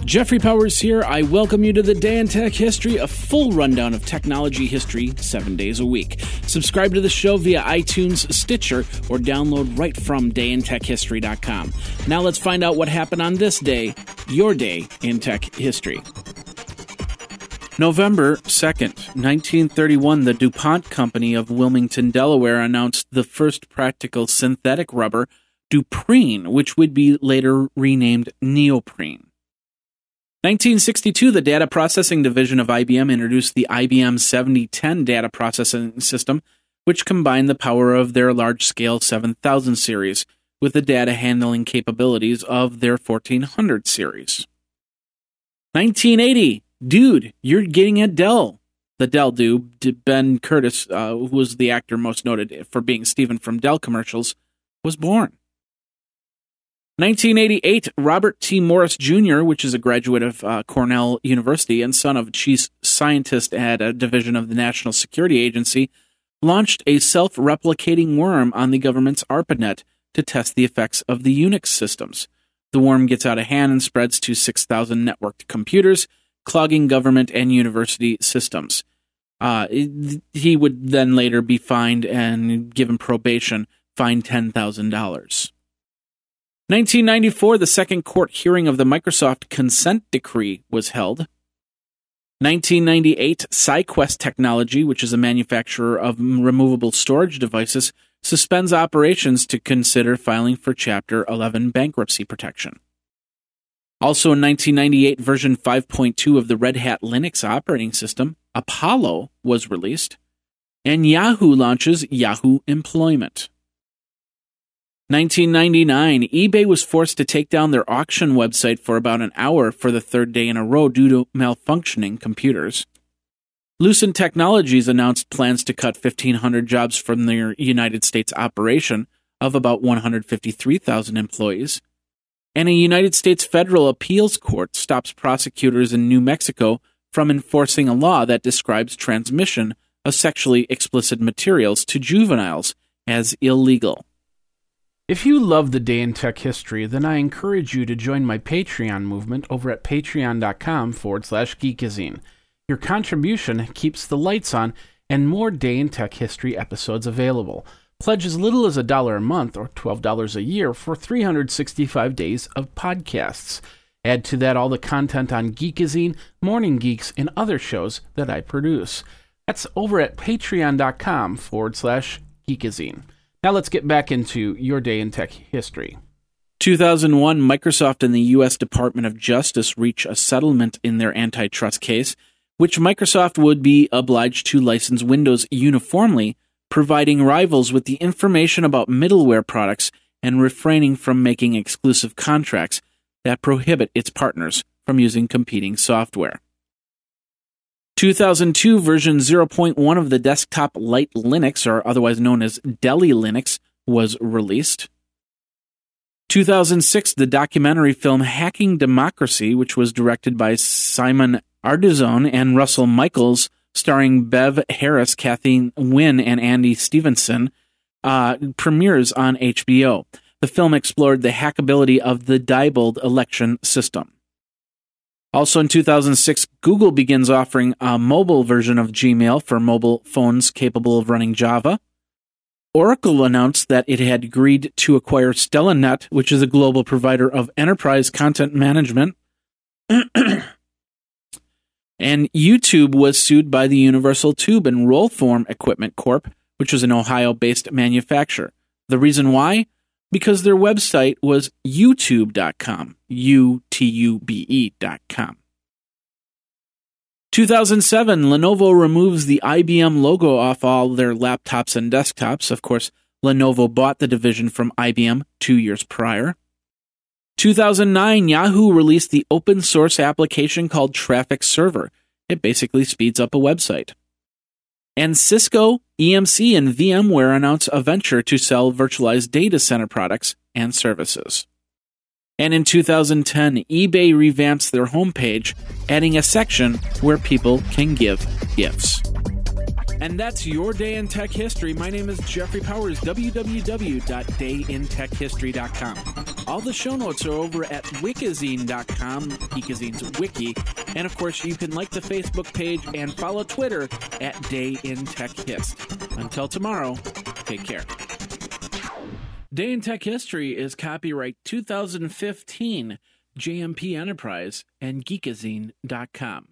Jeffrey Powers here. I welcome you to the Day in Tech History, a full rundown of technology history 7 days a week. Subscribe to the show via iTunes, Stitcher, or download right from dayintechhistory.com. Now let's find out what happened on this day, your day in tech history. November 2nd, 1931, the DuPont Company of Wilmington, Delaware announced the first practical synthetic rubber, Duprene, which would be later renamed neoprene. 1962, the Data Processing Division of IBM introduced the IBM 7010 data processing system, which combined the power of their large-scale 7000 series with the data handling capabilities of their 1400 series. 1980, dude, you're getting a Dell. The Dell dude, Ben Curtis, who was the actor most noted for being Stephen from Dell commercials, was born. 1988, Robert T. Morris Jr., which is a graduate of Cornell University and son of a chief scientist at a division of the National Security Agency, launched a self-replicating worm on the government's ARPANET to test the effects of the Unix systems. The worm gets out of hand and spreads to 6,000 networked computers, clogging government and university systems. He would then later be fined and given probation, fined $10,000. 1994, the second court hearing of the Microsoft consent decree was held. 1998, SiQuest Technology, which is a manufacturer of removable storage devices, suspends operations to consider filing for Chapter 11 bankruptcy protection. Also in 1998, version 5.2 of the Red Hat Linux operating system, Apollo, was released. And Yahoo launches Yahoo Employment. 1999, eBay was forced to take down their auction website for about an hour for the third day in a row due to malfunctioning computers. Lucent Technologies announced plans to cut 1,500 jobs from their United States operation of about 153,000 employees. And a United States federal appeals court stops prosecutors in New Mexico from enforcing a law that describes transmission of sexually explicit materials to juveniles as illegal. If you love the Day in Tech History, then I encourage you to join my Patreon movement over at patreon.com/geekazine. Your contribution keeps the lights on and more Day in Tech History episodes available. Pledge as little as $1 a month or $12 a year for 365 days of podcasts. Add to that all the content on Geekazine, Morning Geeks, and other shows that I produce. That's over at patreon.com/geekazine. Now let's get back into your Day in Tech History. 2001, Microsoft and the U.S. Department of Justice reach a settlement in their antitrust case, which Microsoft would be obliged to license Windows uniformly, providing rivals with the information about middleware products and refraining from making exclusive contracts that prohibit its partners from using competing software. 2002, version 0.1 of the desktop Light Linux, or otherwise known as Deli Linux, was released. 2006, the documentary film Hacking Democracy, which was directed by Simon Ardizone and Russell Michaels, starring Bev Harris, Kathy Wynn, and Andy Stevenson, premieres on HBO. The film explored the hackability of the Diebold election system. Also in 2006, Google begins offering a mobile version of Gmail for mobile phones capable of running Java. Oracle announced that it had agreed to acquire StellaNet, which is a global provider of enterprise content management. And YouTube was sued by the Universal Tube and Rollform Equipment Corp., which was an Ohio-based manufacturer. The reason why? Because their website was youtube.com, UTUBE.com. 2007, Lenovo removes the IBM logo off all their laptops and desktops. Of course, Lenovo bought the division from IBM 2 years prior. 2009, Yahoo released the open source application called Traffic Server. It basically speeds up a website. And Cisco, EMC, and VMware announce a venture to sell virtualized data center products and services. And in 2010, eBay revamps their homepage, adding a section where people can give gifts. And that's your Day in Tech History. My name is Jeffrey Powers, www.dayintechhistory.com. All the show notes are over at wikizine.com, Geekazine's wiki. And of course, you can like the Facebook page and follow Twitter at Day in Tech Hist. Until tomorrow, take care. Day in Tech History is copyright 2015, JMP Enterprise and Geekazine.com.